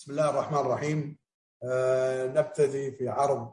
بسم الله الرحمن الرحيم. نبتدي في عرض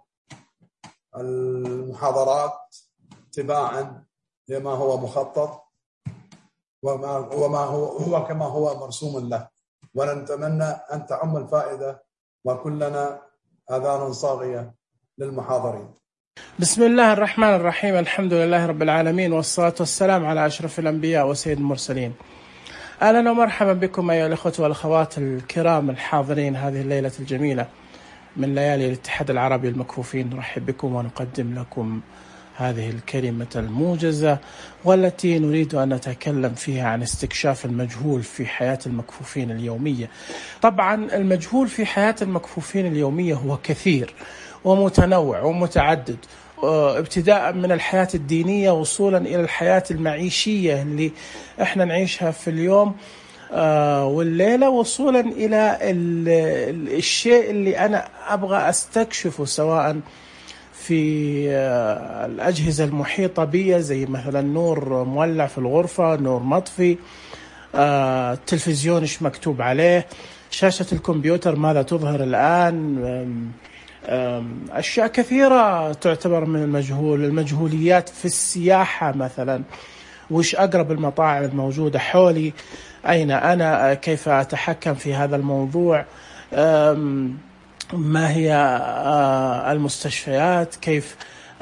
المحاضرات تباعا لما هو مخطط وما هو كما هو مرسوم له، ونتمنى أن تعم الفائدة وكلنا آذان صاغية للمحاضرين. بسم الله الرحمن الرحيم. الحمد لله رب العالمين، والصلاة والسلام على أشرف الأنبياء وسيد المرسلين. أهلا ومرحبا بكم أيها الأخوة والأخوات الكرام الحاضرين هذه الليلة الجميلة من ليالي الاتحاد العربي المكفوفين. نرحب بكم ونقدم لكم هذه الكلمة الموجزة والتي نريد أن نتكلم فيها عن استكشاف المجهول في حياة المكفوفين اليومية. طبعا المجهول في حياة المكفوفين اليومية هو كثير ومتنوع ومتعدد، ابتداء من الحياة الدينية وصولا إلى الحياة المعيشية اللي احنا نعيشها في اليوم والليلة، وصولا إلى الشيء اللي أنا أبغى أستكشفه، سواء في الأجهزة المحيطة بي زي مثلا نور مولع في الغرفة، نور مطفي، التلفزيون إيش مكتوب عليه، شاشة الكمبيوتر ماذا تظهر الآن، أشياء كثيرة تعتبر من المجهول. المجهوليات في السياحة مثلا، وش أقرب المطاعم الموجودة حولي، أين أنا، كيف أتحكم في هذا الموضوع، ما هي المستشفيات، كيف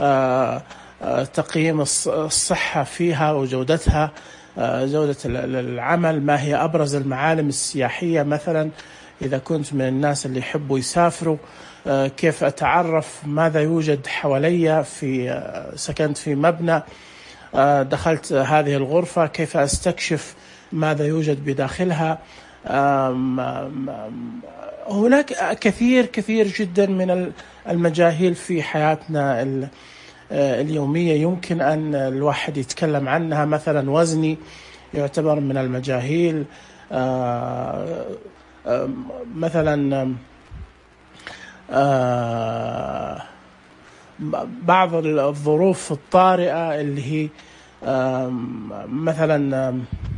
تقييم الصحة فيها وجودتها، جودة العمل، ما هي أبرز المعالم السياحية مثلا إذا كنت من الناس اللي يحبوا يسافروا، كيف أتعرف ماذا يوجد حوالي، في سكنت في مبنى، دخلت هذه الغرفة كيف أستكشف ماذا يوجد بداخلها. هناك كثير جدا من المجاهيل في حياتنا اليومية يمكن أن الواحد يتكلم عنها. مثلا وزني يعتبر من المجاهيل، مثلا بعض الظروف الطارئة اللي هي مثلا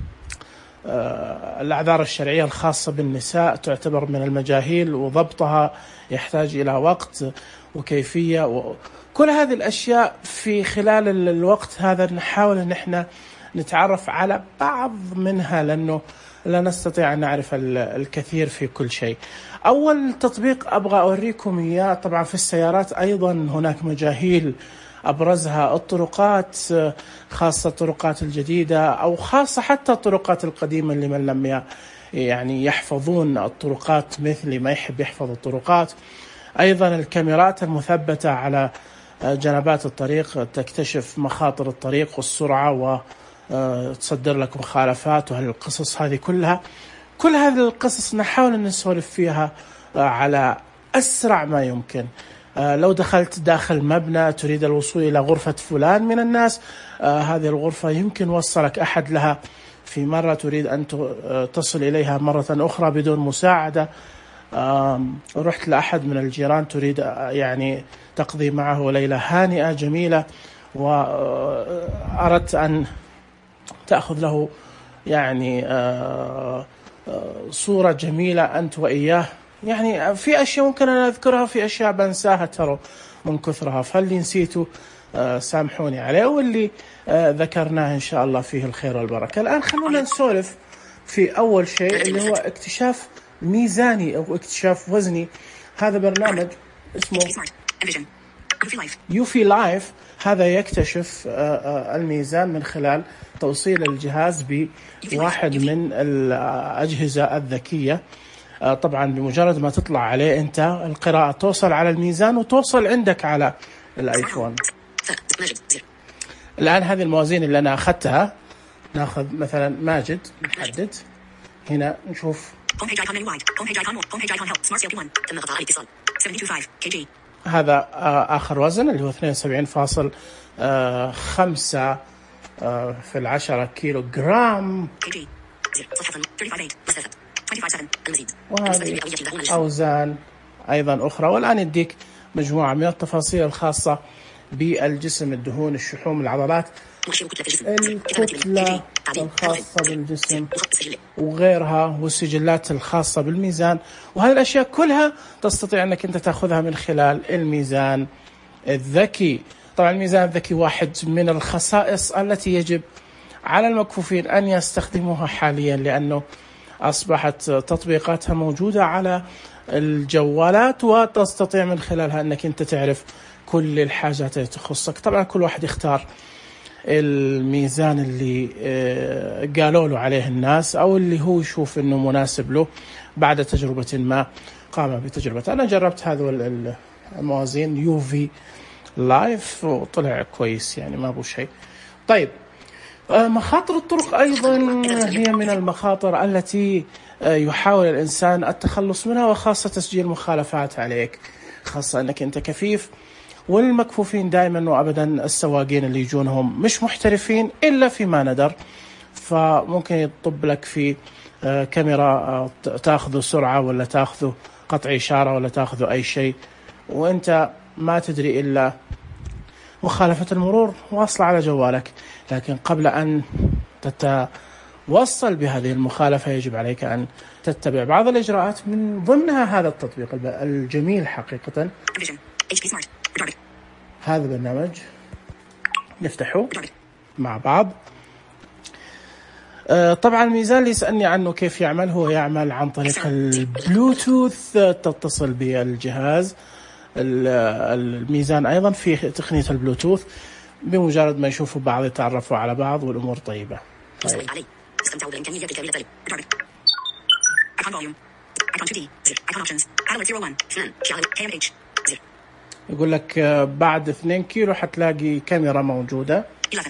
الأعذار الشرعية الخاصة بالنساء تعتبر من المجاهيل، وضبطها يحتاج إلى وقت وكيفية، كل هذه الأشياء في خلال الوقت هذا نحاول أن احنا نتعرف على بعض منها، لأنه لا نستطيع أن نعرف الكثير في كل شيء. أول تطبيق أبغى أوريكم إياه طبعا في السيارات، أيضا هناك مجاهيل أبرزها الطرقات، خاصة الطرقات الجديدة أو خاصة حتى الطرقات القديمة لمن لم يعني يحفظون الطرقات مثل ما يحب يحفظ الطرقات. أيضا الكاميرات المثبتة على جنبات الطريق تكتشف مخاطر الطريق والسرعة وتصدر لك مخالفات، وهالقصص هذه كلها. كل هذه القصص نحاول أن نسولف فيها على أسرع ما يمكن. لو دخلت داخل مبنى تريد الوصول إلى غرفة فلان من الناس، هذه الغرفة يمكن وصلك أحد لها في مرة، تريد أن تصل إليها مرة أخرى بدون مساعدة. رحت لأحد من الجيران تريد يعني تقضي معه ليلة هانئة جميلة، وأردت أن تأخذ له يعني صورة جميلة أنت وإياه. يعني في أشياء ممكن أن أذكرها، في أشياء بنساها ترى من كثرها، فاللي نسيته سامحوني عليه، واللي ذكرناه إن شاء الله فيه الخير والبركة. الآن خلونا نسولف في أول شيء اللي هو اكتشاف ميزاني أو اكتشاف وزني. هذا برنامج اسمه يوفي لايف، هذا يكتشف الميزان من خلال توصيل الجهاز بواحد من الأجهزة الذكية. طبعا بمجرد ما تطلع عليه أنت القراءة توصل على الميزان وتوصل عندك على الآيفون. الآن هذه الموازين اللي أنا أخذتها، ناخذ مثلا ماجد، نحدد هنا نشوف هذا آخر وزن اللي هو 72.5 في 10 كيلو جرام، وهذه أوزان أيضا أخرى. والآن يديك مجموعة من التفاصيل الخاصة بالجسم، الدهون، الشحوم، العضلات. الكتلة الخاصة بالجسم وغيرها، والسجلات الخاصة بالميزان، وهذه الأشياء كلها تستطيع أنك أنت تأخذها من خلال الميزان الذكي. طبعا الميزان الذكي واحد من الخصائص التي يجب على المكفوفين أن يستخدموها حاليا، لأنه أصبحت تطبيقاتها موجودة على الجوالات، وتستطيع من خلالها أنك أنت تعرف كل الحاجات اللي تخصك. طبعا كل واحد يختار الميزان اللي قالوا له عليه الناس، أو اللي هو يشوف أنه مناسب له بعد تجربة ما قام بتجربة. أنا جربت هذا الموازين يوفي لايف وطلع كويس، يعني ما أبو شيء. طيب، مخاطر الطرق أيضا هي من المخاطر التي يحاول الإنسان التخلص منها، وخاصة تسجيل مخالفات عليك، خاصة أنك أنت كفيف. والمكفوفين دائما وأبدا السواقين اللي يجونهم مش محترفين إلا فيما ندر، فممكن يطب لك في كاميرا تأخذ سرعة، ولا تأخذ قطع إشارة، ولا تأخذ أي شيء، وأنت ما تدري إلا مخالفة المرور واصلة على جوالك. لكن قبل أن تتوصل بهذه المخالفة يجب عليك أن تتبع بعض الإجراءات، من ضمنها هذا التطبيق الجميل حقيقة. هذا برنامج نفتحه مع بعض. طبعا الميزان اللي يسألني عنه كيف يعمل، هو يعمل عن طريق البلوتوث، تتصل بالجهاز. الميزان أيضا في تقنية البلوتوث، بمجرد ما يشوفوا بعض يتعرفوا على بعض والأمور طيبة. طيب. يقول لك بعد 2 كيلو حتلاقي كاميرا موجودة.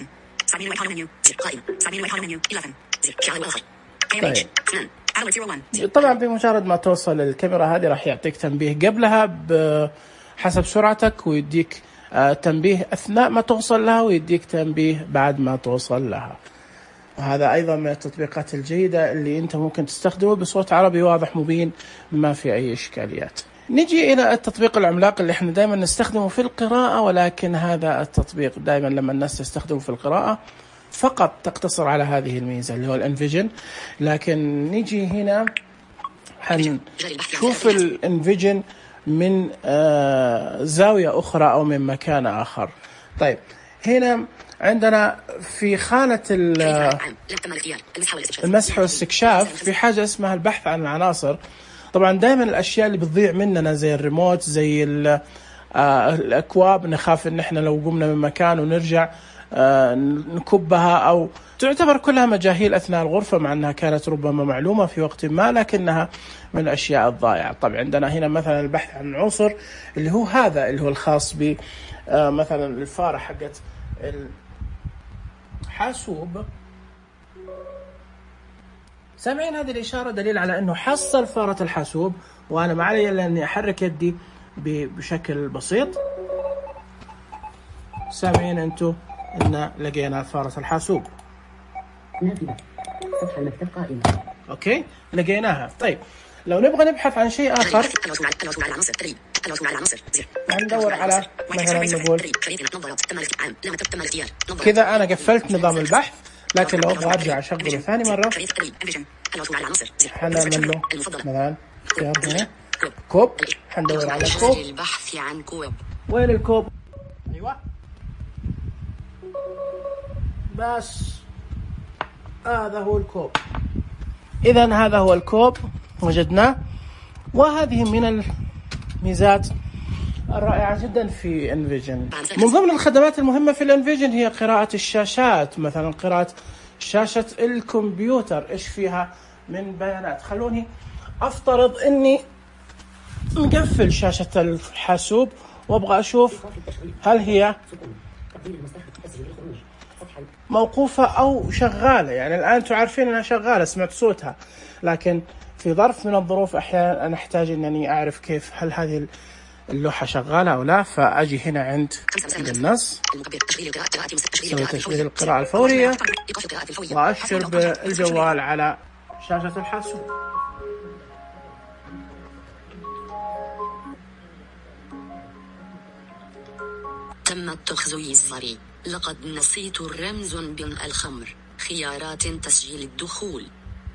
طيب. طبعا بمجرد ما توصل الكاميرا هذه راح يعطيك تنبيه قبلها بحسب سرعتك، ويديك تنبيه أثناء ما توصل لها، ويديك تنبيه بعد ما توصل لها. وهذا أيضا من التطبيقات الجيدة اللي أنت ممكن تستخدمه بصوت عربي واضح مبين، ما في أي إشكاليات. نجي إلى التطبيق العملاق اللي احنا دائما نستخدمه في القراءة، ولكن هذا التطبيق دائما لما الناس تستخدمه في القراءة فقط تقتصر على هذه الميزة اللي هو الانفيجن. لكن نجي هنا حنشوف الانفيجن من زاوية أخرى أو من مكان آخر. طيب، هنا عندنا في خانة المسح والاستكشاف في حاجة اسمها البحث عن العناصر. طبعا دائما الأشياء اللي بتضيع مننا زي الريموت، زي الأكواب، نخاف إن إحنا لو قمنا من مكان ونرجع نكبها، أو تعتبر كلها مجاهيل أثناء الغرفة، مع أنها كانت ربما معلومة في وقت ما، لكنها من الأشياء الضائعة. طبعا عندنا هنا مثلا البحث عن عنصر اللي هو هذا اللي هو الخاص ب مثلا الفارة حقت الحاسوب. سامعين هذه الإشارة؟ دليل على أنه حصل فارة الحاسوب، وأنا ما علي إلا أني أحرك يدي بشكل بسيط. سامعين أنتوا إن لقينا فارة الحاسوب. سطح المكتب قائمة. أوكي، لقيناها. طيب، لو نبغى نبحث عن شيء آخر ندور على مثلا نقول كذا. أنا قفلت نظام البحث، لكن لو أبغى أرجع أشغله ثاني مرة حنعمل له مثلا اختيار هنا كوب، حندور على كوب. البحث عن كوب. وين الكوب؟ أيوة، بس هذا هو الكوب. إذن هذا هو الكوب، وجدناه. وهذه من الميزات الرائعة جدا في انفيجن. من ضمن الخدمات المهمة في الانفيجن هي قراءة الشاشات، مثلا قراءة شاشة الكمبيوتر، إيش فيها من بيانات. خلوني أفترض أني مقفل شاشة الحاسوب وأبغى أشوف هل هي موقوفة أو شغالة. يعني الآن تعرفين أنها شغالة، سمعت صوتها، لكن في ظرف من الظروف أحيانا أنا أحتاج أنني أعرف كيف هل هذه اللوحة شغالة أو لا. فأجي هنا عند النص، سوي تشغيل القراءة الفورية، وأشر بالجوال على شاشة الحاسوب. تم التخزيزري. لقد نسيت الرمز بن الخمر. خيارات تسجيل الدخول.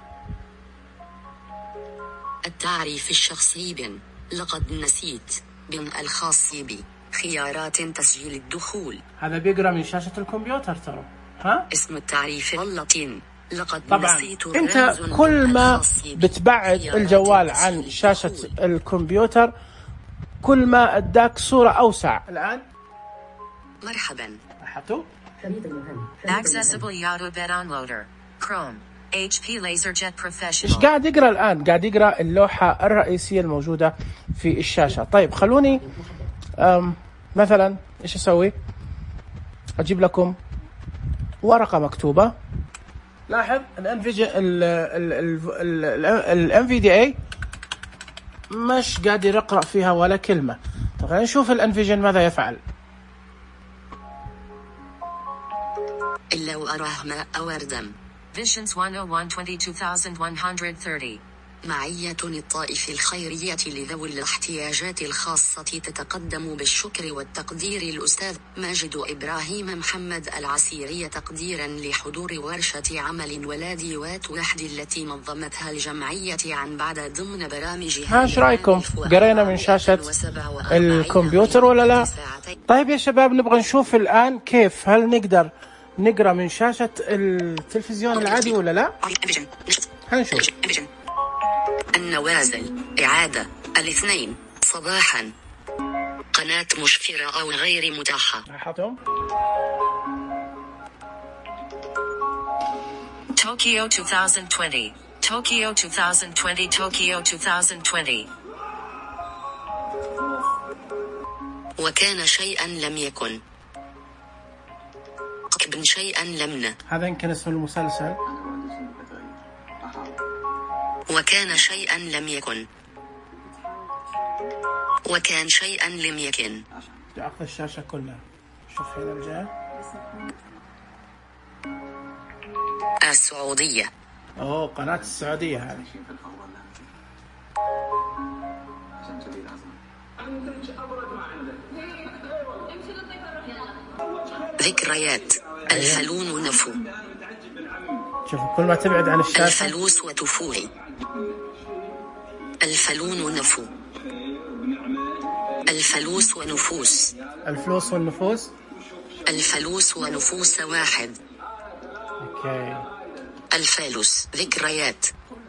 التعريف الشخصي بن. لقد نسيت بن الخاص بي. خيارات تسجيل الدخول. هذا بيقرأ من شاشة الكمبيوتر ترى. ها؟ اسم التعريف اللاتين. لقد طبعا نسيت انت كل ما بتبعد الجوال عن شاشة الكمبيوتر كل ما اداك صورة اوسع. الان مرحبا. لاحظتوا؟ Accessible Yahoo Bed Downloader. Chrome. HP LaserJet ايش Professional. قاعد يقرأ الان؟ قاعد يقرأ اللوحة الرئيسية الموجودة في الشاشة. طيب خلوني مثلا ايش اسوي؟ اجيب لكم ورقة مكتوبة. لاحظ الNVDA مش قادر يقرأ فيها ولا كلمة. طيب خلينا نشوف الانفيجن ماذا يفعل. إلا وأراه ماء وردم. Visions 101-22,130. معية الطائف الخيرية لذوي الاحتياجات الخاصة تتقدم بالشكر والتقدير الأستاذ ماجد إبراهيم محمد العسيري تقديرا لحضور ورشة عمل ولاديوات وحد التي نظمتها الجمعية عن بعد ضمن برامجها. ايش رايكم؟ قرينا من شاشة الكمبيوتر ولا لا؟ طيب يا شباب نبغى نشوف الآن كيف هل نقدر نقرأ من شاشة التلفزيون العادي ولا لا؟ هنشوف. النوازل. إعادة. الاثنين صباحا. قناة مشفرة أو غير متاحة. لاحظتم؟ Tokyo 2020. Tokyo 2020. Tokyo 2020. وكان شيئا لم يكن. كبن شيئا لمن. هذا يمكن اسم المسلسل. وكان شيئا لم يكن. وكان شيئا لم يكن. أخذ الشاشة كلها. شوف هنا الجهة. السعودية. أوه قناة السعودية هذه. ذكريات. الفلون نفو. شوف كل ما تبعد عن الشاشة. الفلوس وتفوه. الفلون نفو. الفلوس ونفوس. الفلوس والنفوس. الفلوس ونفوس واحد. اوكي. الفالوس. ذكريات.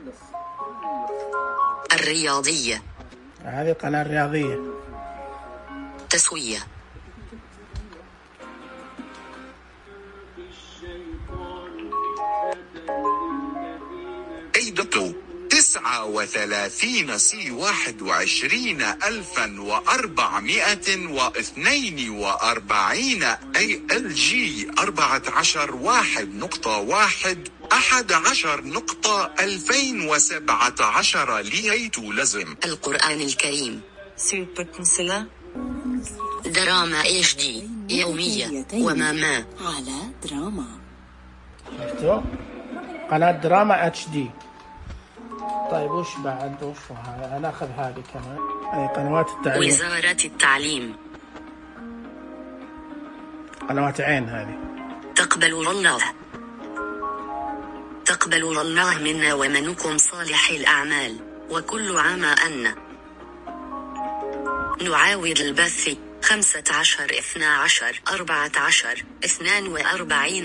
الرياضية. هذه قناة رياضية. تسوية. أيدتو 39 سي 21,442 ALG 14.1.11.2017 ليتو لازم. القرآن الكريم. Superpencil. دراما HD يومية وماما. على دراما. شفتوا؟ قناة دراما HD. طيب وش بعد؟ وش هذا؟ ناخذ هذه كمان. أي قنوات التعليم. وزارة التعليم. قنوات عين هذه. تقبل الله. تقبل الله منا ومنكم صالح الأعمال. وكل عام أن نعاود البث 15 12 14 42.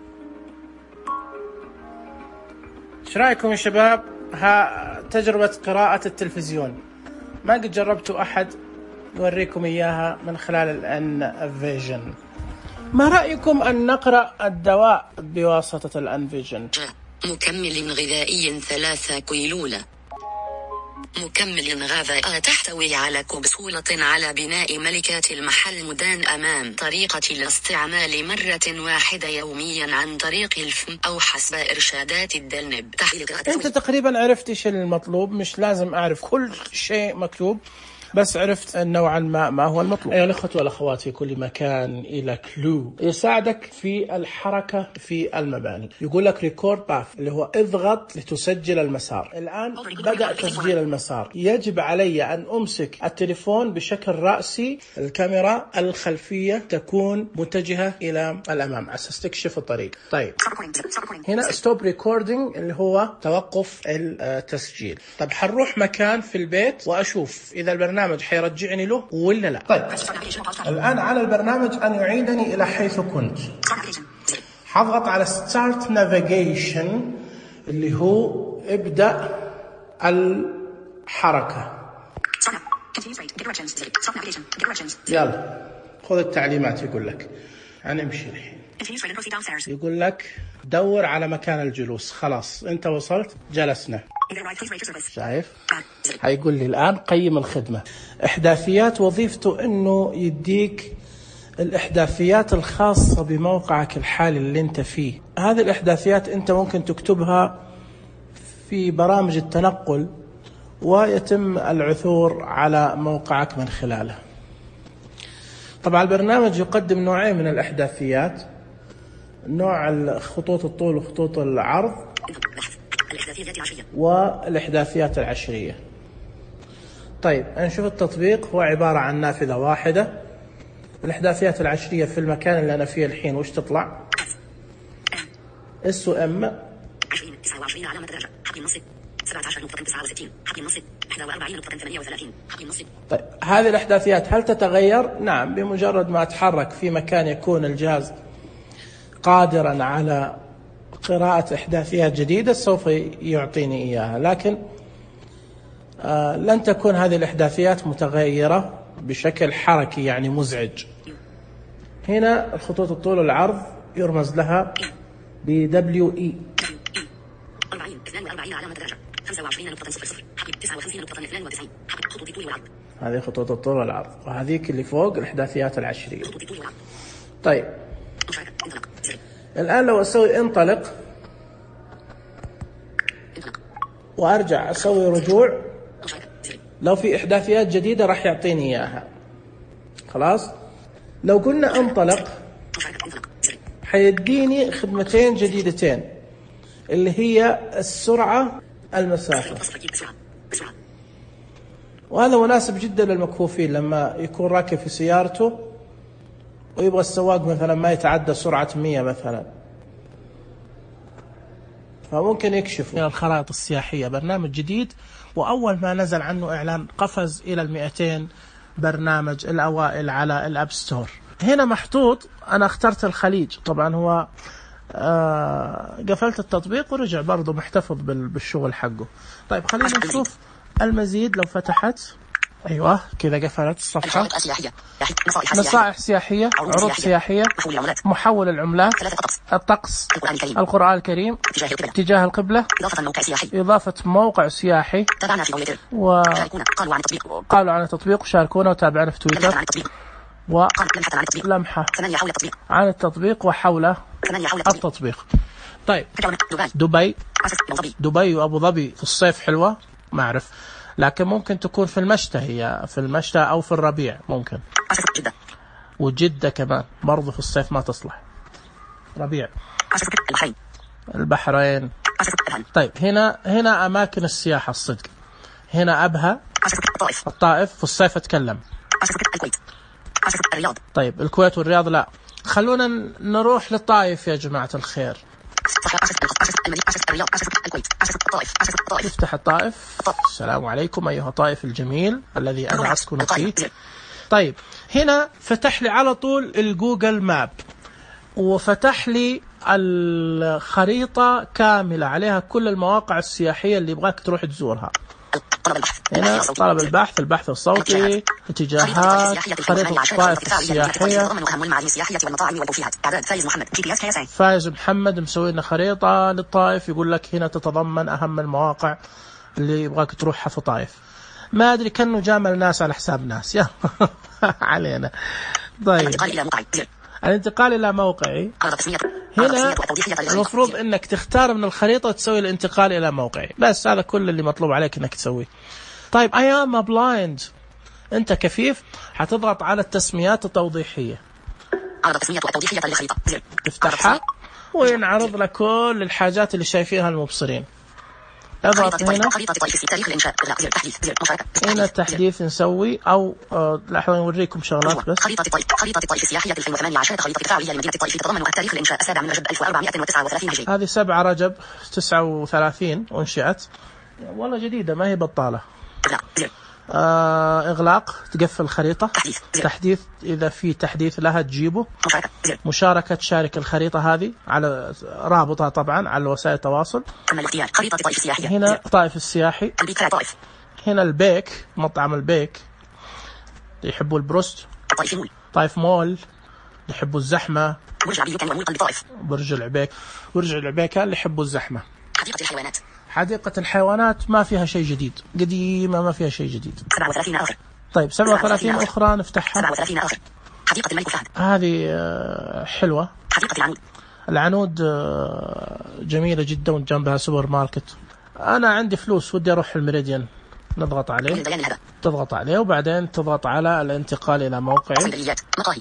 ايش رايكم يا شباب؟ تجربة قراءة التلفزيون ما قد جربتوا أحد يوريكم إياها من خلال الأنفيجن. ما رأيكم أن نقرأ الدواء بواسطة الأنفيجن؟ مكمل غذائي 3 كيلولة. مكمل غذائي تحتوي على كبسولة على بناء ملكات المحل مدان أمام طريقة الاستعمال مرة واحدة يوميا عن طريق الفم أو حسب إرشادات الدلنب. أنت تقريبا عرفت إيش المطلوب، مش لازم أعرف كل شيء مكتوب. بس عرفت نوعا ما هو المطلوب. أيها الأخوة والأخوات في كل مكان، إلى كلو يساعدك في الحركة في المباني. يقول لك ريكورد باث اللي هو اضغط لتسجل المسار. الآن بدأ تسجيل المسار. يجب علي أن أمسك التليفون بشكل رأسي، الكاميرا الخلفية تكون متجهة إلى الأمام عشان تستكشف الطريق. طيب هنا ستوب ريكوردينج اللي هو توقف التسجيل. طيب حنروح مكان في البيت وأشوف إذا البرنامج حيرجعني له ولا لا. طيب الآن على البرنامج أن يعيدني إلى حيث كنت. حضغط على Start Navigation اللي هو ابدأ الحركة. يلا خذ التعليمات. يقول لك هنمشي الحين. يقول لك دور على مكان الجلوس. خلاص انت وصلت، جلسنا. شايف؟ هيقول لي الآن قيم الخدمة. إحداثيات وظيفته إنه يديك الإحداثيات الخاصة بموقعك الحالي اللي انت فيه. هذه الإحداثيات انت ممكن تكتبها في برامج التنقل ويتم العثور على موقعك من خلاله. طبعا البرنامج يقدم نوعين من الإحداثيات، نوع خطوط الطول وخطوط العرض والإحداثيات العشرية. طيب نشوف التطبيق. هو عبارة عن نافذة واحدة. الإحداثيات العشرية في المكان اللي أنا فيه الحين وش تطلع؟ SOM 29 علامة درجة حق النصب 17.69 حق النصب 41.38 حق النصب. طيب هذه الإحداثيات هل تتغير؟ نعم، بمجرد ما أتحرك في مكان يكون الجهاز قادرا على قراءة إحداثيات جديدة سوف يعطيني إياها، لكن لن تكون هذه الإحداثيات متغيرة بشكل حركي يعني مزعج. هنا الخطوط الطول والعرض يرمز لها ب WE 42 علامة درجة 25.00 حقيب 59.92 حقيب خطوط الطول والعرض. هذه خطوط الطول والعرض، وهذيك اللي فوق الإحداثيات العشرية. طيب الآن لو أسوي انطلق وأرجع أسوي رجوع، لو في إحداثيات جديدة راح يعطيني إياها. خلاص لو قلنا انطلق حيديني خدمتين جديدتين اللي هي السرعة المسافة، وهذا مناسب جدا للمكفوفين لما يكون راكب في سيارته ويبغى السواق مثلا ما يتعدى سرعة 100 مثلا، فممكن يكشف من الخرائط السياحية. برنامج جديد وأول ما نزل عنه إعلان قفز إلى 200 برنامج الأوائل على الأب ستور. هنا محطوط أنا اخترت الخليج، طبعا هو قفلت التطبيق ورجع برضو محتفظ بالشغل حقه. طيب خلينا نشوف المزيد. لو فتحت أيوة كذا قفلت الصفحة. نصائح سياحية، عروض سياحية، محول العملات، الطقس، القرآن الكريم، اتجاه القبلة، إضافة موقع سياحي، وقالوا عن التطبيق وشاركونا وتابعنا في تويتر، ولمحة عن التطبيق وحول التطبيق. طيب دبي وأبو ظبي في الصيف حلوة ما أعرف، لكن ممكن تكون في المشتى، هي في المشتى أو في الربيع ممكن. وجدة كمان برضو في الصيف ما تصلح، ربيع. البحرين. طيب هنا أماكن السياحة الصدق. هنا أبها، الطائف في الصيف أتكلم. طيب الكويت والرياض لا، خلونا نروح للطائف يا جماعة الخير. نفتح الطائف. السلام عليكم أيها الطائف الجميل الذي أنا أسكن فيه. طيب هنا فتح لي على طول الجوجل ماب وفتح لي الخريطة كاملة عليها كل المواقع السياحية اللي يبغاك تروح تزورها. هنا طلب البحث، البحث الصوتي، اتجاهات، خريطة الطائف السياحية. فايز محمد مسوي لنا خريطة للطائف، يقول لك هنا تتضمن أهم المواقع اللي يبغاك تروحها في طائف. ما أدري كأنه جامل ناس على حساب ناس. يا علينا. طيب الانتقال إلى موقعي. هنا المفروض أنك تختار من الخريطة وتسوي الانتقال إلى موقعي، بس هذا كل اللي مطلوب عليك أنك تسويه. طيب I am blind. أنت كفيف حتضغط على التسميات التوضيحية، عرض التسميات التوضيحية للخريطة، تفتحها وينعرض لك كل الحاجات اللي شايفينها المبصرين. اضغط هنا، خريطة طائف تاريخ الإنشاء، تحديث، مشاركة، هنا تحديث نسوي أو لحظة نوريكم شغلات بس. خريطة الطائف السياحية 2018 خريطة تفاعلية لمدينة الطائف تتضمن التاريخ الإنشاء 7 من رجب 1439 هجري. هذه 7 رجب 39 أنشئت، والله جديدة ما هي بطالة. إغلاق، تقفل الخريطة. تحديث إذا في تحديث لها تجيبه. مشاركة، تشارك الخريطة هذه على رابطها طبعا على وسائل التواصل. خريطة طائف السياحية. هنا الطائف السياحي. طائف. هنا البيك، مطعم البيك يحبوا البروست. طائف مول يحبوا الزحمة. برج العبيك. برج العبيكة اللي يحبوا الزحمة. حديقة الحيوانات. حديقة الحيوانات ما فيها شيء جديد، قديمة ما فيها شيء جديد. 37 آخر. طيب 37 أخرى نفتحها. 37 آخر. حديقة الملك فهد. هذه حلوة. حديقة العنود. العنود جميلة جدا وجنبها سوبر ماركت. أنا عندي فلوس ودي أروح الميريديان، نضغط عليه، تضغط عليه وبعدين تضغط على الانتقال إلى موقعي.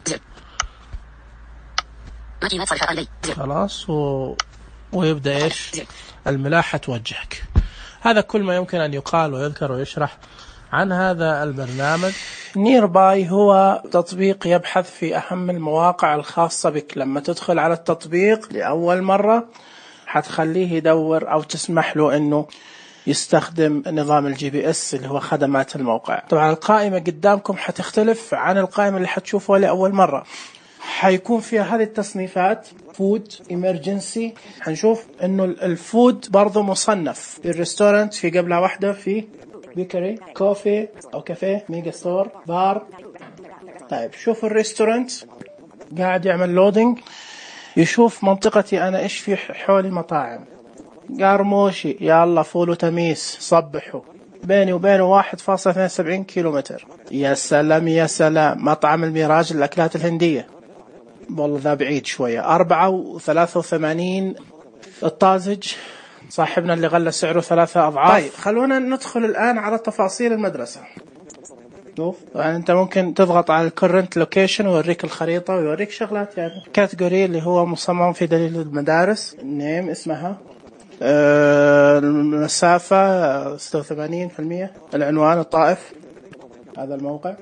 خلاص ويبدأ إيش الملاحة توجهك. هذا كل ما يمكن أن يقال ويذكر ويشرح عن هذا البرنامج. نيرباي هو تطبيق يبحث في أهم المواقع الخاصة بك. لما تدخل على التطبيق لأول مرة حتخليه يدور أو تسمح له أنه يستخدم نظام الGPS اللي هو خدمات الموقع. طبعا القائمة قدامكم حتختلف عن القائمة اللي حتشوفوها لأول مرة. حيكون فيها هذه التصنيفات: فود، إمرجنسي. حنشوف إنه الفود برضو مصنف. الريستورانت في قبلها واحدة، في بيكري، كوفي أو كافيه، ميجا ستور، بار. طيب شوف الريستورانت قاعد يعمل لودينج، يشوف منطقتي أنا إيش في حولي مطاعم. قارموشي، يلا فول وتميس، صبحوا. بيني وبينه 1.72 كيلومتر. يا سلام يا سلام. مطعم الميراج للأكلات الهندية، والله ذا بعيد شوية. 4.83. الطازج صاحبنا اللي غلى سعره 3 أضعاف. طيب خلونا ندخل الآن على تفاصيل المدرسة. شوف يعني أنت ممكن تضغط على الكورنت لوكيشن ويوريك الخريطة ويوريك شغلات. يعني كاتيجوري اللي هو مصمم في دليل المدارس، النيم اسمها، المسافة 86%، العنوان الطائف، هذا الموقع.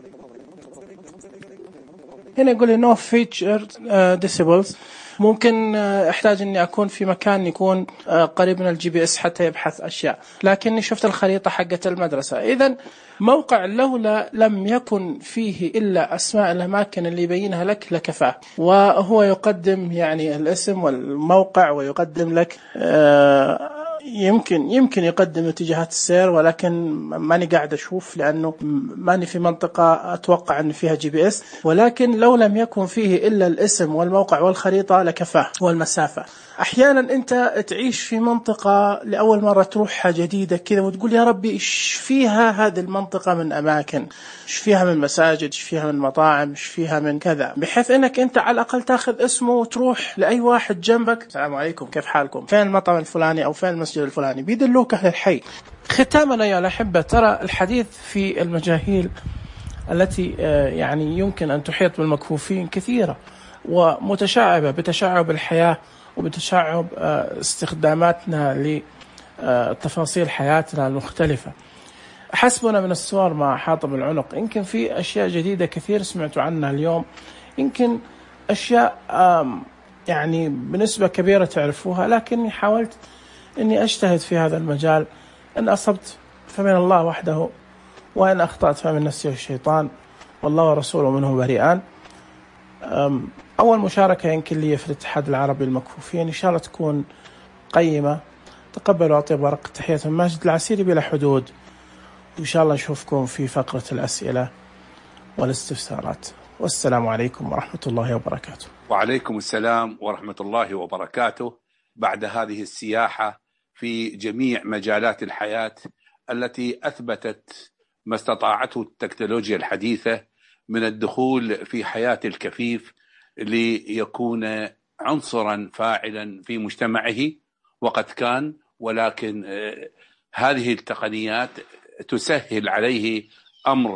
هنا يقول لي no featured disables. ممكن احتاج اني اكون في مكان يكون قريب من الGPS حتى يبحث اشياء، لكني شفت الخريطة حقت المدرسة. اذا موقع لولا لم يكن فيه الا اسماء الاماكن اللي يبينها لك لكفاه، وهو يقدم يعني الاسم والموقع ويقدم لك يمكن يقدم اتجاهات السير، ولكن ماني قاعد أشوف لأنه ماني في منطقة أتوقع أن فيها GPS. ولكن لو لم يكن فيه إلا الاسم والموقع والخريطة لكفاه والمسافة. أحيانا أنت تعيش في منطقة لأول مرة تروحها جديدة كذا وتقول يا ربي إيش فيها هذه المنطقة من أماكن، إيش فيها من مساجد، إيش فيها من مطاعم، إيش فيها من كذا، بحيث أنك أنت على الأقل تأخذ اسمه وتروح لأي واحد جنبك: السلام عليكم، كيف حالكم، فين المطعم الفلاني أو فين المسجد الفلاني، بيدلوك أهل الحي. ختاما يا الأحبة، ترى الحديث في المجاهيل التي يعني يمكن أن تحيط بالمكفوفين كثيرة ومتشعبة بتشعب الحياة وبتشعب استخداماتنا لتفاصيل حياتنا المختلفة. حسبنا من الصور مع حاطب العنق. يمكن في أشياء جديدة كثير سمعتوا عنها اليوم، يمكن أشياء يعني بنسبة كبيرة تعرفوها، لكني حاولت أني أجتهد في هذا المجال. إن أصبت فمن الله وحده، وإن أخطأت فمن نفسي والشيطان، والله ورسوله منه بريئان. أول مشاركة يمكن لي في الاتحاد العربي المكفوفين، إن شاء الله تكون قيمة. تقبلوا أطيب ورق تحية من ماجد العسيري بلا حدود، وإن شاء الله نشوفكم في فقرة الأسئلة والاستفسارات. والسلام عليكم ورحمة الله وبركاته. وعليكم السلام ورحمة الله وبركاته. بعد هذه السياحة في جميع مجالات الحياة التي أثبتت ما استطاعته التكنولوجيا الحديثة من الدخول في حياة الكفيف ليكون عنصرا فاعلا في مجتمعه، وقد كان، ولكن هذه التقنيات تسهل عليه أمر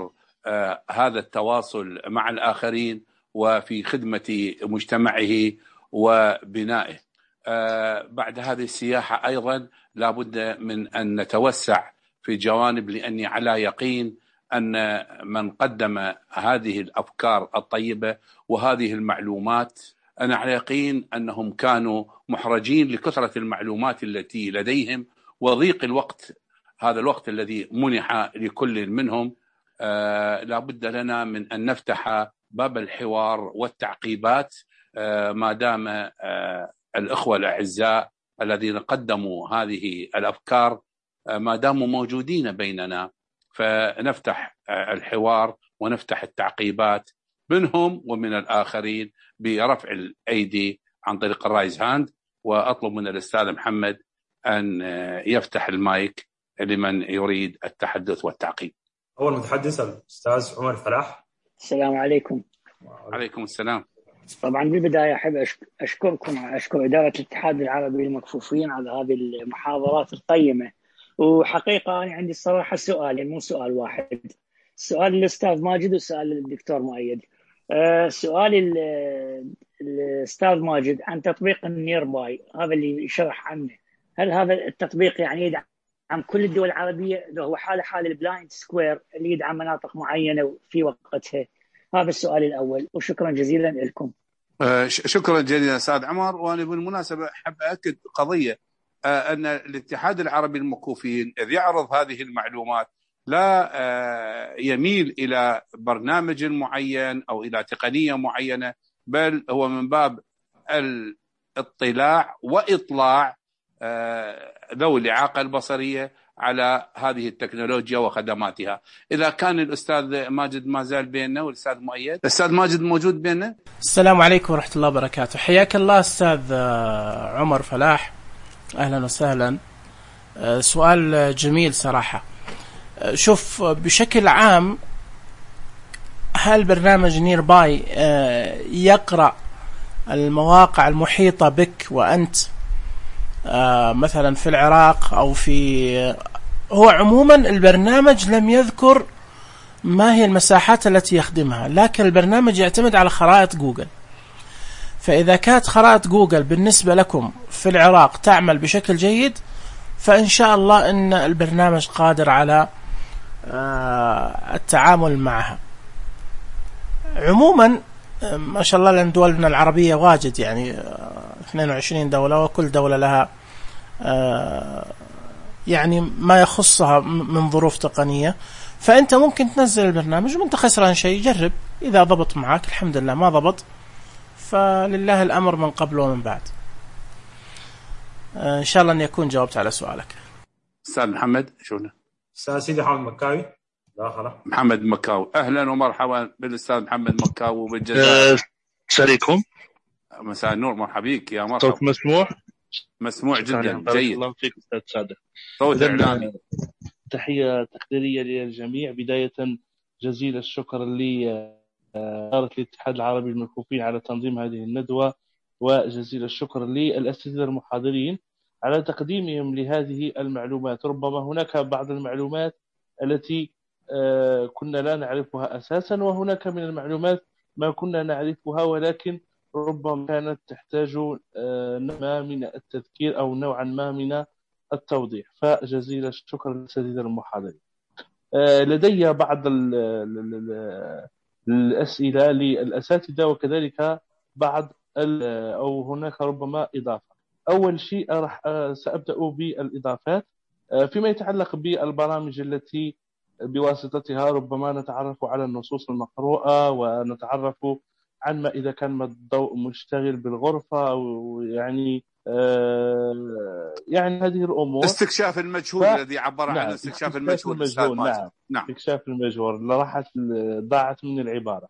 هذا التواصل مع الآخرين وفي خدمة مجتمعه وبنائه. بعد هذه السياحة أيضا لابد من أن نتوسع في جوانب، لأني على يقين أن من قدم هذه الأفكار الطيبة وهذه المعلومات، أنا على يقين أنهم كانوا محرجين لكثرة المعلومات التي لديهم وضيق الوقت، هذا الوقت الذي منح لكل منهم. لابد لنا من أن نفتح باب الحوار والتعقيبات ما دام الأخوة الأعزاء الذين قدموا هذه الأفكار ما داموا موجودين بيننا، فنفتح الحوار ونفتح التعقيبات منهم ومن الآخرين برفع الأيدي عن طريق الرايز هاند. وأطلب من الأستاذ محمد أن يفتح المايك لمن يريد التحدث والتعقيب. أول متحدث الأستاذ عمر فلاح. السلام عليكم. عليكم السلام. طبعا بالبداية أحب أشكركم، أشكر إدارة الاتحاد العربي للمكفوفين على هذه المحاضرات القيمة. وحقيقة أنا عندي الصراحة سؤالين مو سؤال واحد، سؤال للأستاذ ماجد وسؤال للدكتور مؤيد. سؤال الأستاذ ماجد عن تطبيق النير باي، هذا اللي يشرح عنه، هل هذا التطبيق يعني يدعم كل الدول العربية؟ لو هو حال البلايند سكوير اللي يدعم مناطق معينة في وقتها؟ هذا السؤال الأول، وشكرا جزيلا لكم. شكرا جزيلا أستاذ عمر. وأنا بالمناسبة أحب أكد قضية أن الاتحاد العربي للمكفوفين إذ يعرض هذه المعلومات لا يميل إلى برنامج معين أو إلى تقنية معينة، بل هو من باب الاطلاع وإطلاع ذوي الإعاقة البصرية على هذه التكنولوجيا وخدماتها. إذا كان الأستاذ ماجد ما زال بيننا والأستاذ مؤيد، الأستاذ ماجد موجود بيننا. السلام عليكم ورحمة الله وبركاته. حياك الله أستاذ عمر فلاح، أهلا وسهلا. سؤال جميل صراحة. شوف، بشكل عام هل برنامج نير باي يقرأ المواقع المحيطة بك وأنت مثلا في العراق أو في، هو عموما البرنامج لم يذكر ما هي المساحات التي يخدمها، لكن البرنامج يعتمد على خرائط جوجل. فإذا كانت خرائط جوجل بالنسبة لكم في العراق تعمل بشكل جيد، فإن شاء الله أن البرنامج قادر على التعامل معها. عموما ما شاء الله لأن دولنا العربية واجد، يعني 22 دولة، وكل دولة لها يعني ما يخصها من ظروف تقنية. فأنت ممكن تنزل البرنامج وانت خسران شيء، جرب، إذا ضبط معك الحمد لله، ما ضبط فلله الأمر من قبل ومن بعد. إن شاء الله أن يكون جاوبت على سؤالك. أستاذ محمد شونه؟ أستاذ سيدي محمد مكاوي داخله. محمد مكاوي، أهلا ومرحبا بالأستاذ محمد مكاوي وبالجزائر. عليكم. مساء النور، مرحبا بك يا مرحبا. صوت مسموع؟ مسموع جدا، جيد. الله فيك أستاذ سادة. صوت إعلامي. تحية تقديرية للجميع. بداية جزيل الشكر لإدارة الاتحاد العربي للمكفوفين على تنظيم هذه الندوة، وجزيل الشكر للأساتذة المحاضرين على تقديمهم لهذه المعلومات. ربما هناك بعض المعلومات التي كنا لا نعرفها أساسا، وهناك من المعلومات ما كنا نعرفها ولكن ربما كانت تحتاج نوعا من التذكير أو نوعا ما من التوضيح. فجزيل الشكر للأساتذة المحاضرين. لدي بعض الأسئلة للأساتذة، وكذلك بعض أو هناك ربما إضافة. أول شيء سأبدأ بالإضافات فيما يتعلق بالبرامج التي بواسطتها ربما نتعرف على النصوص المقروءة، ونتعرف عن ما إذا كان الضوء مشتغل بالغرفة، أو يعني يعني هذه الأمور. استكشاف المجهول الذي عبر عن استكشاف المجهول. نعم. استكشاف المجهول اللي راحت ضاعت من العبارة.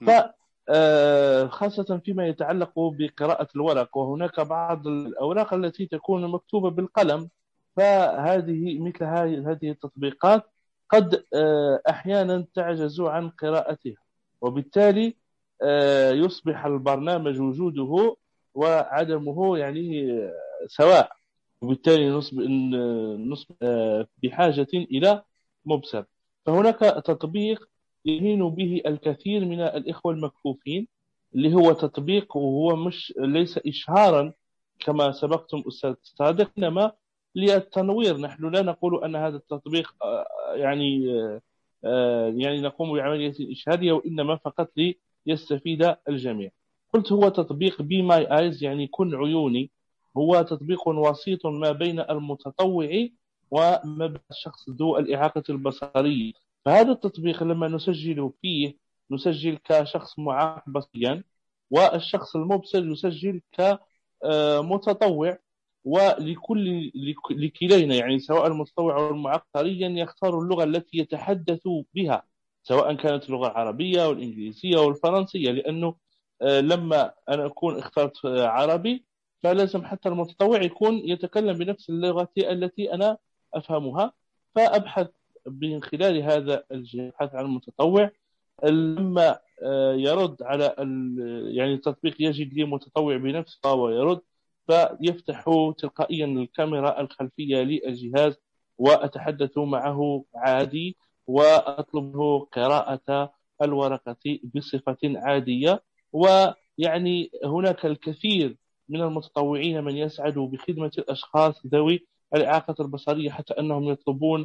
خاصة فيما يتعلق بقراءة الورق، وهناك بعض الأوراق التي تكون مكتوبة بالقلم، فهذه مثل هذه التطبيقات قد أحيانا تعجز عن قراءتها، وبالتالي يصبح البرنامج وجوده وعدمه يعني سواء، وبالتالي نصبح بحاجة إلى مبصر. فهناك تطبيق يهين به الكثير من الإخوة المكفوفين، اللي هو تطبيق، وهو مش ليس إشهارا كما سبقتم أستاذ صادق، إنما للتنوير. نحن لا نقول أن هذا التطبيق يعني نقوم بعملية إشهادية، وإنما فقط ليستفيد الجميع. قلت هو تطبيق بي ماي آيز، يعني كن عيوني. هو تطبيق وسيط ما بين المتطوع وما بين الشخص ذو الإعاقة البصرية. فهذا التطبيق لما نسجل فيه نسجل كشخص معاق بصريا، والشخص المبصر يسجل كمتطوع، لكلينا يعني سواء المتطوع أو المعاق بصريا يختار اللغة التي يتحدث بها، سواء كانت اللغة العربية أو الإنجليزية أو الفرنسية، لأنه لما أنا أكون اخترت عربي فلازم حتى المتطوع يكون يتكلم بنفس اللغة التي أنا أفهمها. فأبحث من خلال هذا البحث عن المتطوع، لما يرد على يعني التطبيق يجد لي متطوع بنفسه ويرد، فيفتح تلقائيا الكاميرا الخلفية للجهاز وأتحدث معه عادي، وأطلبه قراءة الورقة بصفة عادية. ويعني هناك الكثير من المتطوعين من يسعد بخدمة الأشخاص ذوي الإعاقة البصرية، حتى أنهم يطلبون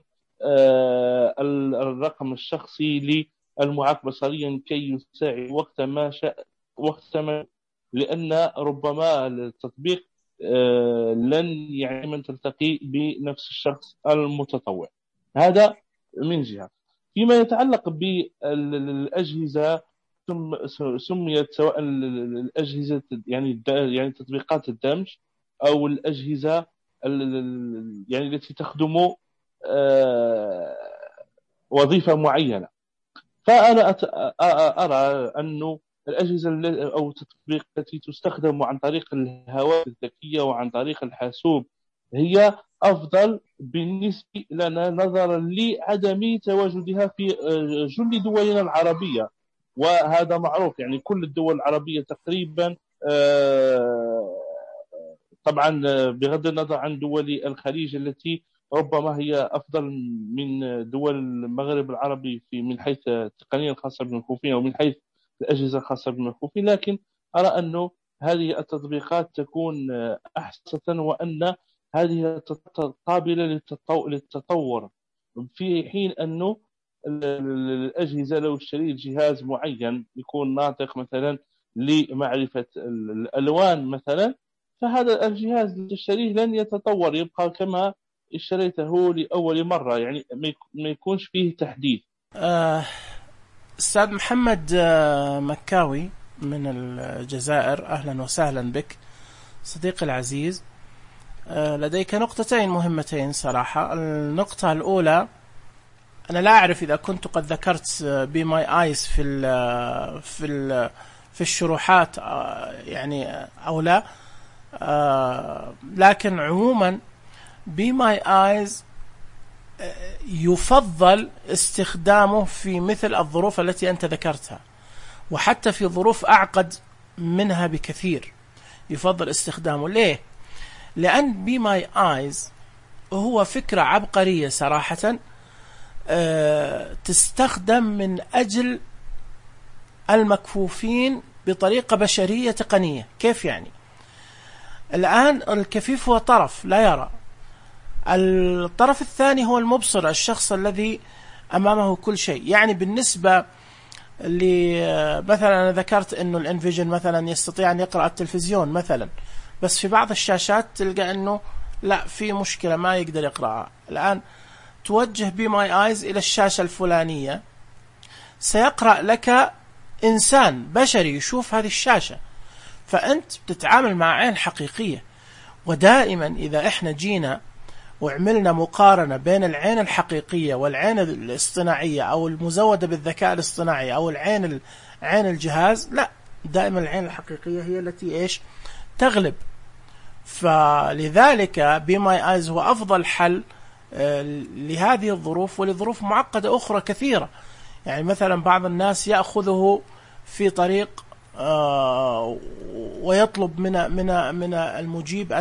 الرقم الشخصي للمعاق بصريا كي يساعد وقت ما شاء، لأن ربما التطبيق لن يعني من تلتقي بنفس الشخص المتطوع. هذا من جهة. فيما يتعلق بالأجهزة، سميت سواء الأجهزة يعني تطبيقات الدمج أو الأجهزة يعني التي تخدم وظيفة معينة. فأنا أرى أنه الأجهزة أو التطبيقات التي تستخدم عن طريق الهواتف الذكية وعن طريق الحاسوب هي أفضل بالنسبة لنا، نظرا لعدم تواجدها في جل دولنا العربية، وهذا معروف. يعني كل الدول العربية تقريبا، طبعا بغض النظر عن دول الخليج التي ربما هي أفضل من دول المغرب العربي من حيث التقنية الخاصة بالمكفوفين ومن حيث الأجهزة الخاصة بالمكفوفين، لكن أرى أنه هذه التطبيقات تكون أحسن، وأن هذه قابلة للتطور، في حين أنه الأجهزة لو اشتريت جهاز معين يكون ناطق مثلا لمعرفة الألوان مثلا، فهذا الجهاز اللي تشتريه لن يتطور، يبقى كما اشتريته لأول مرة، يعني ما يكونش فيه تحديث. أستاذ محمد مكاوي من الجزائر، أهلا وسهلا بك صديقي العزيز. لديك نقطتين مهمتين صراحة. النقطة الأولى، أنا لا أعرف إذا كنت قد ذكرت بي ماي آيز في الشروحات يعني أو لا، لكن عموما بي ماي آيز يفضل استخدامه في مثل الظروف التي أنت ذكرتها، وحتى في ظروف أعقد منها بكثير يفضل استخدامه. ليه؟ لأن بي ماي آيز هو فكرة عبقرية صراحة، تستخدم من أجل المكفوفين بطريقة بشرية تقنية. كيف يعني؟ الآن الكفيف هو طرف لا يرى، الطرف الثاني هو المبصر، الشخص الذي أمامه كل شيء. يعني بالنسبة مثلا أنا ذكرت أنه الانفيجن مثلا يستطيع أن يقرأ التلفزيون مثلا، بس في بعض الشاشات تلقى أنه لا، في مشكلة ما يقدر يقرأها. الآن توجه بي ماي آيز إلى الشاشة الفلانية، سيقرأ لك إنسان بشري يشوف هذه الشاشة، فأنت بتتعامل مع عين حقيقية. ودائما إذا إحنا جينا وعملنا مقارنة بين العين الحقيقية والعين الاصطناعية أو المزودة بالذكاء الاصطناعي أو عين الجهاز، لا، دائما العين الحقيقية هي التي إيش تغلب. فلذلك بي ماي آيز هو أفضل حل لهذه الظروف ولظروف معقدة أخرى كثيرة. يعني مثلا بعض الناس يأخذه في طريق ويطلب من المجيب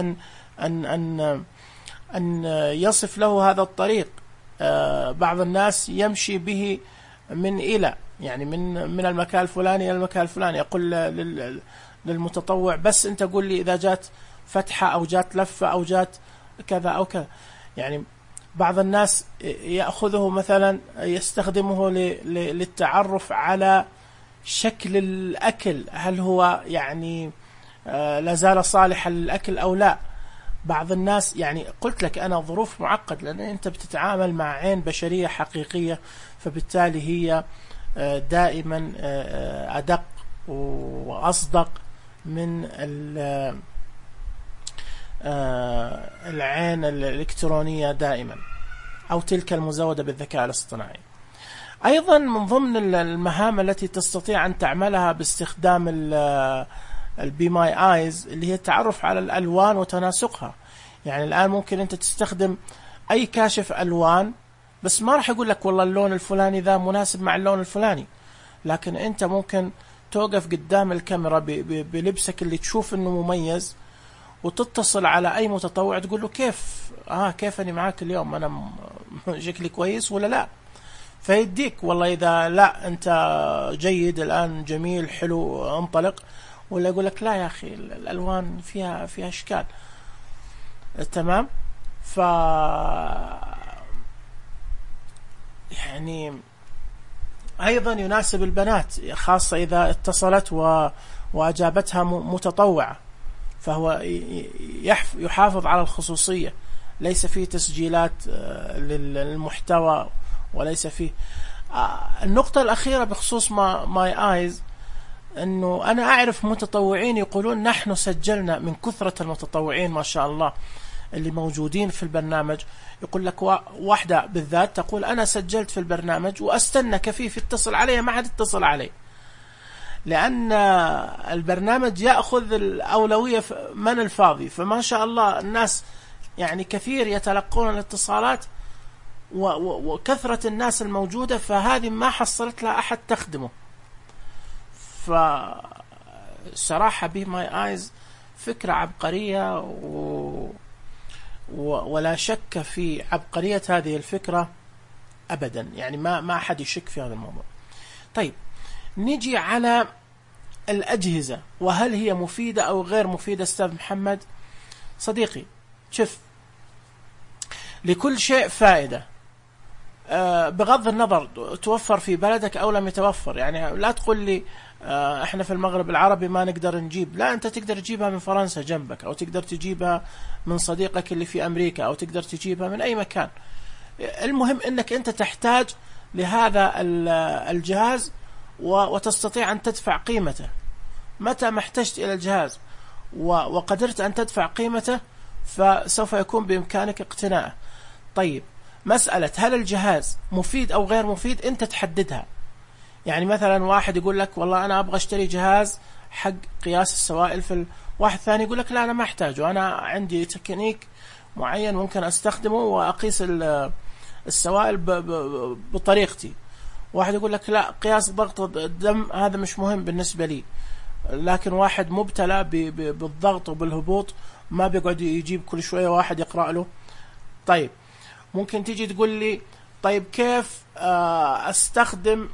أن يصف له هذا الطريق. بعض الناس يمشي به من إلى، يعني من المكان الفلاني إلى المكان الفلاني، أقول للمتطوع بس أنت قول لي إذا جات فتحة أو جات لفة أو جات كذا أو كذا. يعني بعض الناس يأخذه مثلا يستخدمه للتعرف على شكل الأكل، هل هو يعني لازال صالحا للأكل أو لا. بعض الناس يعني قلت لك أنا ظروف معقد، لأن أنت بتتعامل مع عين بشرية حقيقية، فبالتالي هي دائما أدق وأصدق من العين الإلكترونية دائما، أو تلك المزودة بالذكاء الاصطناعي. أيضا من ضمن المهام التي تستطيع أن تعملها باستخدام البي ماي آيز اللي هي التعرف على الألوان وتناسقها. يعني الآن ممكن أنت تستخدم أي كاشف ألوان، بس ما راح يقول لك والله اللون الفلاني ذا مناسب مع اللون الفلاني، لكن أنت ممكن توقف قدام الكاميرا بلبسك اللي تشوف أنه مميز، وتتصل على أي متطوع تقول له كيف أنا معاك اليوم، أنا شكلي كويس ولا لا؟ فيديك والله إذا لا أنت جيد الآن جميل حلو انطلق، ولا يقول لك لا يا أخي الألوان فيها إشكال. تمام. يعني أيضا يناسب البنات، خاصة إذا اتصلت وأجابتها متطوعة، فهو يحافظ على الخصوصية، ليس فيه تسجيلات للمحتوى، وليس فيه. النقطة الأخيرة بخصوص ماي آيز، أنه أنا أعرف متطوعين يقولون نحن سجلنا، من كثرة المتطوعين ما شاء الله اللي موجودين في البرنامج، يقول لك واحدة بالذات تقول أنا سجلت في البرنامج وأستنى كفيف يتصل علي، ما حد اتصل علي، لأن البرنامج يأخذ الأولوية من الفاضي. فما شاء الله الناس يعني كثير يتلقون الاتصالات وكثرة الناس الموجودة، فهذه ما حصلت لها أحد تخدمه. فصراحة بي ماي آيز فكرة عبقرية، ولا شك في عبقرية هذه الفكرة أبدا، يعني ما أحد يشك في هذا الموضوع. طيب نيجي على الأجهزة، وهل هي مفيدة أو غير مفيدة؟ أستاذ محمد صديقي، شوف، لكل شيء فائدة، بغض النظر توفر في بلدك أو لم يتوفر. يعني لا تقول لي احنا في المغرب العربي ما نقدر نجيب، لا، انت تقدر تجيبها من فرنسا جنبك، او تقدر تجيبها من صديقك اللي في امريكا، او تقدر تجيبها من اي مكان. المهم انك انت تحتاج لهذا الجهاز وتستطيع ان تدفع قيمته. متى ما احتجت الى الجهاز وقدرت ان تدفع قيمته فسوف يكون بامكانك اقتناءه. طيب مسألة هل الجهاز مفيد او غير مفيد انت تحددها. يعني مثلا واحد يقول لك والله أنا أبغى أشتري جهاز حق قياس السوائل واحد ثاني يقول لك لا أنا ما أحتاجه، أنا عندي تكنيك معين ممكن أستخدمه وأقيس السوائل بطريقتي. واحد يقول لك لا، قياس ضغط الدم هذا مش مهم بالنسبة لي. لكن واحد مبتلى بالضغط وبالهبوط ما بيقعد يجيب كل شوية واحد يقرأ له. طيب ممكن تيجي تقول لي طيب كيف أستخدم،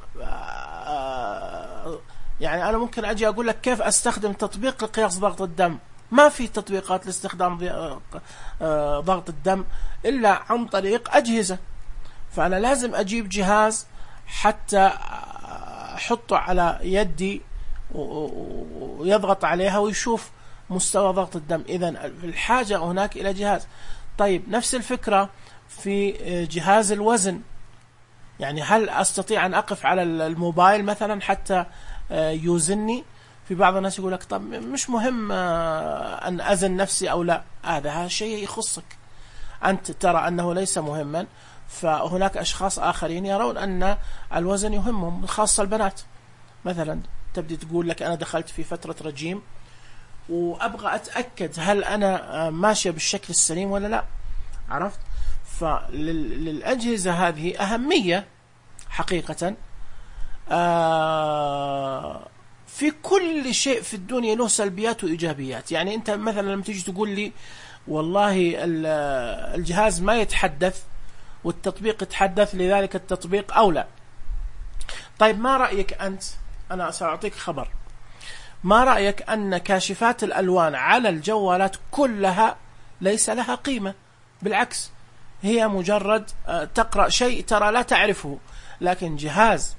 يعني أنا ممكن أجي أقول لك كيف أستخدم تطبيق لقياس ضغط الدم. ما في تطبيقات لاستخدام ضغط الدم إلا عن طريق أجهزة، فأنا لازم أجيب جهاز حتى أحطه على يدي ويضغط عليها ويشوف مستوى ضغط الدم. إذن الحاجة هناك إلى جهاز. طيب نفس الفكرة في جهاز الوزن. يعني هل أستطيع أن أقف على الموبايل مثلا حتى يوزنني؟ في بعض الناس يقول لك طب مش مهم أن أزن نفسي أو لا، هذا شيء يخصك أنت، ترى أنه ليس مهما. فهناك أشخاص آخرين يرون أن الوزن يهمهم، خاصة البنات مثلا تبدي تقول لك أنا دخلت في فترة رجيم وأبغى أتأكد هل أنا ماشية بالشكل السليم ولا لا. عرفت؟ فللأجهزة هذه أهمية حقيقة. في كل شيء في الدنيا له سلبيات وإيجابيات. يعني أنت مثلا لما تيجي تقول لي والله الجهاز ما يتحدث والتطبيق يتحدث، لذلك التطبيق أولى. طيب ما رأيك أنت، أنا سأعطيك خبر، ما رأيك أن كاشفات الألوان على الجوالات كلها ليس لها قيمة؟ بالعكس، هي مجرد تقرأ شيء ترى لا تعرفه، لكن جهاز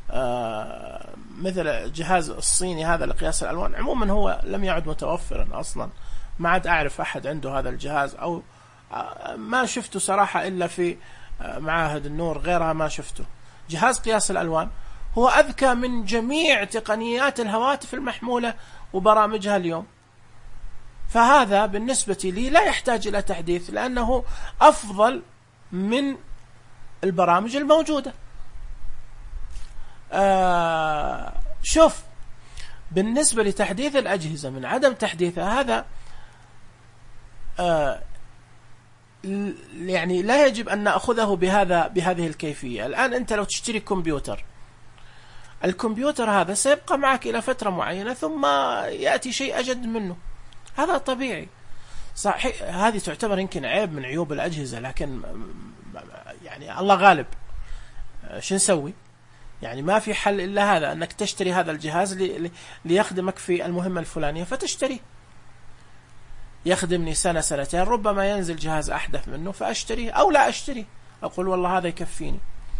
مثل الجهاز الصيني هذا لقياس الألوان عموما هو لم يعد متوفرا أصلا، ما عاد أعرف أحد عنده هذا الجهاز، أو ما شفته صراحة إلا في معاهد النور، غيرها ما شفته. جهاز قياس الألوان هو أذكى من جميع تقنيات الهواتف المحمولة وبرامجها اليوم، فهذا بالنسبة لي لا يحتاج إلى تحديث، لأنه أفضل من البرامج الموجودة. شوف، بالنسبة لتحديث الأجهزة من عدم تحديثها، هذا يعني لا يجب أن نأخذه بهذه الكيفية. الآن أنت لو تشتري كمبيوتر، الكمبيوتر هذا سيبقى معك إلى فترة معينة ثم يأتي شيء أجد منه، هذا طبيعي صحيح. هذه تعتبر يمكن عيب من عيوب الأجهزة، لكن يعني الله غالب، شو نسوي؟ يعني ما في حل إلا هذا، أنك تشتري هذا الجهاز ليخدمك في المهمة الفلانية فتشتريه. يخدمني سنة سنتين، ربما ينزل جهاز أحدث منه فأشتريه أو لا أشتريه، أقول والله هذا يكفيني.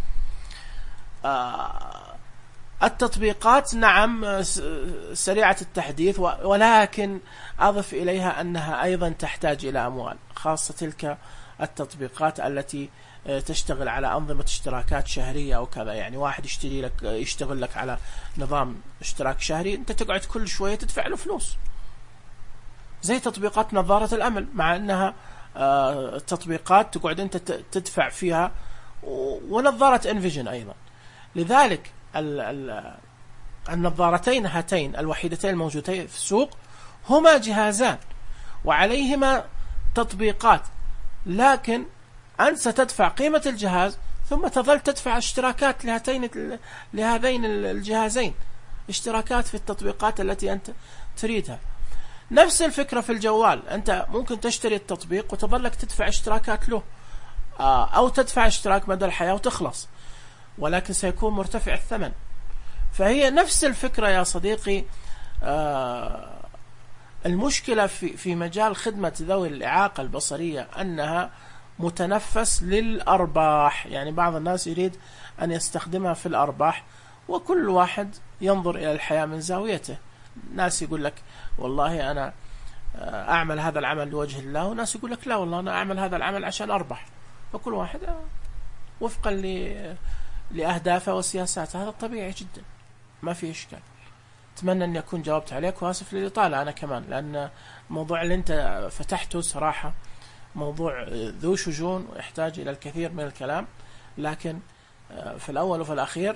التطبيقات نعم سريعة التحديث، ولكن أضف إليها أنها أيضا تحتاج إلى أموال، خاصة تلك التطبيقات التي تشتغل على أنظمة اشتراكات شهرية أو كذا. يعني واحد يشتغل لك على نظام اشتراك شهري، أنت تقعد كل شوية تدفع له فلوس، زي تطبيقات نظارة الأمل، مع أنها تطبيقات تقعد أنت تدفع فيها، ونظارة انفيجن أيضا. لذلك النظارتين هاتين الوحيدتين الموجودتين في السوق هما جهازان وعليهما تطبيقات، لكن أنت ستدفع قيمة الجهاز ثم تظل تدفع اشتراكات لهذين الجهازين، اشتراكات في التطبيقات التي أنت تريدها. نفس الفكرة في الجوال، أنت ممكن تشتري التطبيق وتظلك تدفع اشتراكات له، أو تدفع اشتراك مدى الحياة وتخلص، ولكن سيكون مرتفع الثمن. فهي نفس الفكرة يا صديقي. المشكلة في مجال خدمة ذوي الإعاقة البصرية أنها متنفس للأرباح، يعني بعض الناس يريد أن يستخدمها في الأرباح، وكل واحد ينظر إلى الحياة من زاويته. ناس يقول لك والله أنا أعمل هذا العمل لوجه الله، وناس يقول لك لا والله أنا أعمل هذا العمل عشان أربح، فكل واحد وفقا لأهدافه وسياساته، هذا طبيعي جدا، ما في إشكال. أتمنى أن يكون جاوبت عليك، وآسف للإطالة أنا كمان، لأن الموضوع اللي أنت فتحته صراحة موضوع ذو شجون ويحتاج إلى الكثير من الكلام، لكن في الأول وفي الأخير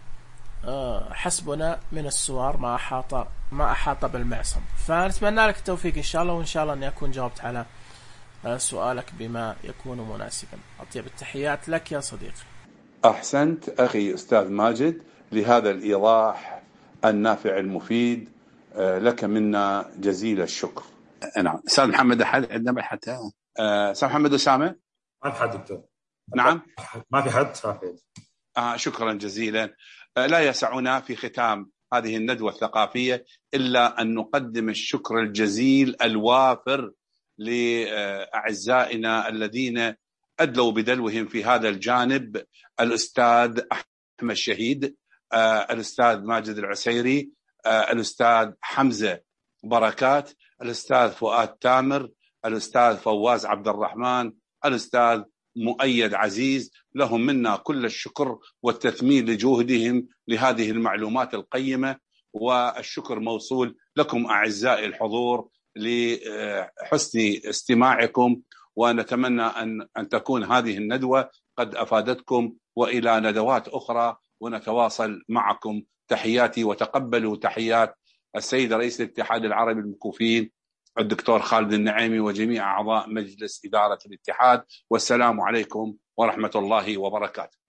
حسبنا من السوار ما أحاط بالمعصم. فنتمنى لك التوفيق إن شاء الله، وإن شاء الله أن يكون جاوبت على سؤالك بما يكون مناسبا. أطيب التحيات لك يا صديقي. أحسنت أخي أستاذ ماجد لهذا الإيضاح النافع المفيد، لك منا جزيل الشكر. نعم أستاذ محمد، أحد عندنا حتى أستاذ محمد أسامة؟ ما في حد دكتور. نعم ما في حد صافي. شكرا جزيلا. لا يسعنا في ختام هذه الندوة الثقافية إلا أن نقدم الشكر الجزيل الوافر لأعزائنا الذين أدلوا بدلوهم في هذا الجانب: الأستاذ أحمد شهيد، الأستاذ ماجد العسيري، الأستاذ حمزة بركات، الأستاذ فؤاد تامر، الأستاذ فواز عبد الرحمن، الأستاذ مؤيد عزيز. لهم منا كل الشكر والتثمين لجهدهم لهذه المعلومات القيمة، والشكر موصول لكم أعزائي الحضور لحسن استماعكم، ونتمنى أن تكون هذه الندوة قد أفادتكم، وإلى ندوات أخرى ونتواصل معكم. تحياتي، وتقبلوا تحيات السيد رئيس الاتحاد العربي للمكفوفين الدكتور خالد النعيمي وجميع أعضاء مجلس إدارة الاتحاد، والسلام عليكم ورحمة الله وبركاته.